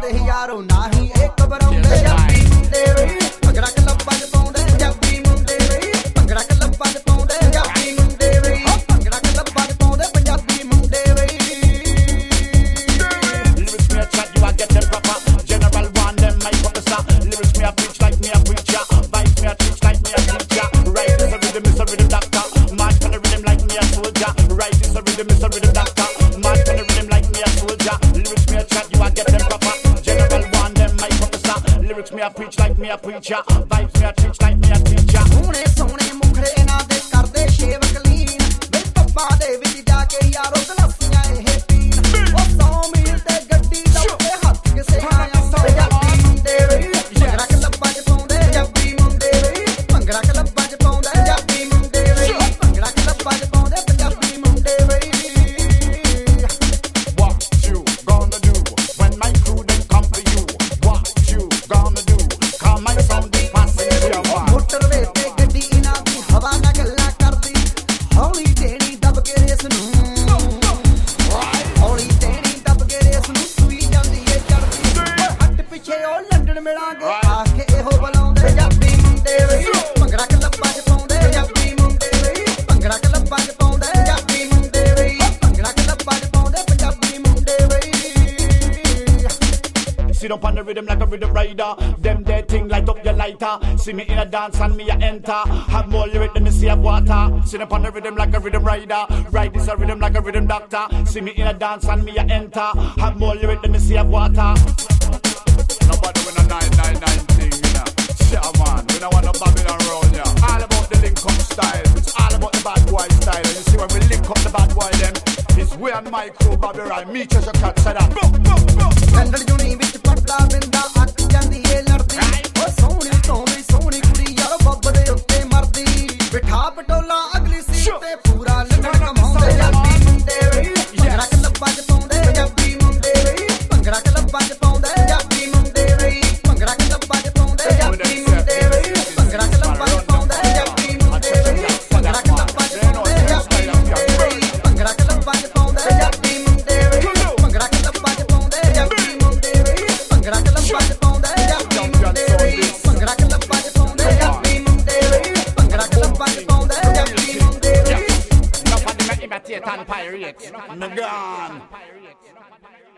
ਡਰਦੇ ਯਾਰੋ ਨਾ ਹੀ ਇਹ ਘਬਰਾਉਂਦੇ ਪੰਜਾਬੀ ਮੁੰਡੇ ਵੇ ਭੰਗੜਾ ਕਲੱਬਾਂ 'ਚ ਪਾਉਂਦੇ ਪੰਜਾਬੀ ਮੁੰਡੇ ਵੇ ਭੰਗੜਾ ਕਲੱਬਾਂ 'ਚ ਪਾਉਂਦੇ ਪੰਜਾਬੀ ਮੁੰਡੇ ਵੇ ਭੰਗੜਾ ਕਲੱਬਾਂ 'ਚ ਪਾਉਂਦੇ ਪੰਜਾਬੀ ਮੁੰਡੇ ਵੇ Lyrics me a chat, you a get them proper. General one, them my professor. Lyrics me a preach like me a preacher. Vibes me a teach like me a teacher. Right is a rhythm doctor. March on the rhythm like me a soldier. Right is a rhythm doctor. March on the rhythm like me a soldier. Lyrics me a chat, you a get them proper. General one, them my professor. Lyrics me a preach like me a preacher. Vibes me a teach like me a teacher. ਸੋਹਣੇ ਸੋਹਣੇ ਮੁਖੜੇ ਇਹਨਾਂ ਦੇ ਕਰਦੇ shave clean ਵੇ ਪੱਪਾਂ ਦੇ ਵਿੱਚ ਜਾ ਕੇ ਯਾਰੋ ਗਲਾਸੀਆਂ ਇਹ ਪੀਣ ਉਹ 100 ਮੀਲ ਤੇ ਗੱਡੀ ਲਾਉਂਦੇ ਹੱਥ ਕਿਸੇ ਨਾ ਆਉਂਦੇ ਪੰਜਾਬੀ ਮੁੰਡੇ ਵੇ ਭੰਗੜਾ ਕਲੱਬਾਂ 'ਚ ਪਾਉਂਦੇ ਪੰਜਾਬੀ ਮੁੰਡੇ ਵੇ ਭੰਗੜਾ ਕਲੱਬਾਂ 'ਚ ਪਾਉਂਦੇ ਪੰਜਾਬੀ ਮੁੰਡੇ ਵੇ ਭੰਗੜਾ ਕਲੱਬਾਂ 'ਚ ਪਾਉਂਦੇ ਪੰਜਾਬੀ ਮੁੰਡੇ ਵੇ What you gonna do when my crew then come for you? What you gonna do? Come my sound is passing to your mind. Motorway ਤੇ ਗੱਡੀ ਇਹਨਾਂ ਦੀ ਹਵਾ ਨਾਲ ਗੱਲਾਂ ਕਰਦੀ ਹੌਲੀ ਦੇਣੀ ਦੱਬ ਕੇ ਰੇਸ ਨੂੰ ਹੌਲੀ ਦੇਣੀ ਦੱਬ ਕੇ ਰੇਸ ਨੂੰ ਸੂਈ ਜਾਂਦੀ ਏ ਚੜਦੀ ਹੱਟ ਪਿੱਛੇ ਉਹ ਲੰਡਨ ਮਿਲਾਂਗੇ ਆ ਕੇ ਇਹੋ ਬੁਲਾਉਂਦੇ ਪੰਜਾਬੀ ਮੁੰਡੇ ਵੇ ਭੰਗੜਾ ਕਲੱਬਾਂ 'ਚ ਪਾਉਂਦੇ ਪੰਜਾਬੀ ਮੁੰਡੇ ਵੇ ਭੰਗੜਾ ਕਲੱਬਾਂ 'ਚ ਪਾਉਂਦੇ ਪੰਜਾਬੀ ਮੁੰਡੇ ਵੇ ਭੰਗੜਾ ਕਲੱਬਾਂ 'ਚ ਪਾਉਂਦੇ ਪੰਜਾਬੀ ਮੁੰਡੇ ਵੇ Sit up on the rhythm like a rhythm rider. Them dead thing light up your lighter. See me in a dance and me a enter. Have more lyric than the sea of water. Sit up on the rhythm like a rhythm rider. Ride this a rhythm like a rhythm doctor. See me in a dance and me a enter. Have more lyric than the sea of water. Nobody with a 999 thing, you know. Shit, man. We don't want no Babylon round, yeah. All about the link up style. It's all about the bad boy style. And you see when we link up the bad boy, them, it's we and my crew, Babylon. Me, Treasure Cat, said that. Boom, boom, boom. ਕੰਡੜ ਜੁਣੀ ਵਿੱਚ ਪੜਦਾ ਬਿੰਦਾ ਅੱਕ ਜਾਂਦੀ ਏ ਲੜਦੀ ਉਹ ਸੋਹਣੀ ਤੋਂ ਵੀ ਸੋਹਣੀ ਕੁੜੀ ਯਾਰ ਬੱਬ ਦੇ ਉੱਤੇ ਮਰਦੀ ਬਿਠਾ ਪਟੋਲਾ ਅਗਲੀ ਸੀਟ ਤੇ ਪੂਰਾ ਲੰਗੜ ਕਮਾਉਂਦੇ ਪੰਜਾਬੀ ਮੁੰਡੇ ਵੇ ਭੰਗੜਾ ਕਲੱਬਾਂ 'ਚ ਪਾਉਂਦੇ ਪੰਜਾਬੀ ਮੁੰਡੇ ਵੇ ਭੰਗੜਾ ਕਲੱਬਾਂ 'ਚ ਪਾਉਂਦੇ ਪੰਜਾਬੀ ਮੁੰਡੇ ਵੇ ਭੰਗੜਾ ਕਲੱਬਾਂ 'ਚ ਪਾਉਂਦੇ ਪੰਜਾਬੀ ਮੁੰਡੇ ਵੇ ਭੰਗੜਾ ਕਲੱਬਾਂ 'ਚ ਪਾਉਂਦੇ ਪੰਜਾਬੀ ਮੁੰਡੇ ਵੇ ਭੰਗੜਾ ਕਲੱਬਾਂ 'ਚ ਪਾਉਂਦੇ ਪੰਜਾਬੀ ਮੁੰਡੇ ਵੇ ਭੰਗੜਾ ਕਲੱਬਾਂ 'ਚ ਪਾਉਂਦੇ ਪੰਜਾਬੀ ਮੁੰਡੇ ਵੇ ਭੰਗੜਾ ਕਲੱਬਾਂ 'ਚ ਪਾਉਂਦੇ ਪੰਜਾਬੀ ਮੁੰਡੇ ਵੇ ਭੰਗੜਾ ਕਲੱਬਾਂ 'ਚ ਪਾਉਂਦੇ ਪੰਜਾਬੀ ਮੁੰਡੇ ਵੇ ਭੰਗੜਾ ਕਲੱਬਾਂ 'ਚ ਪਾਉਂਦੇ ਪੰਜਾਬੀ ਮੁੰਡੇ ਵੇ ਭੰਗੜਾ ਕਲੱਬਾਂ 'ਚ ਪਾਉਂਦੇ ਪੰਜਾਬੀ ਮੁੰਡੇ ਵੇ Nobody make imitate and pirate. Me gone.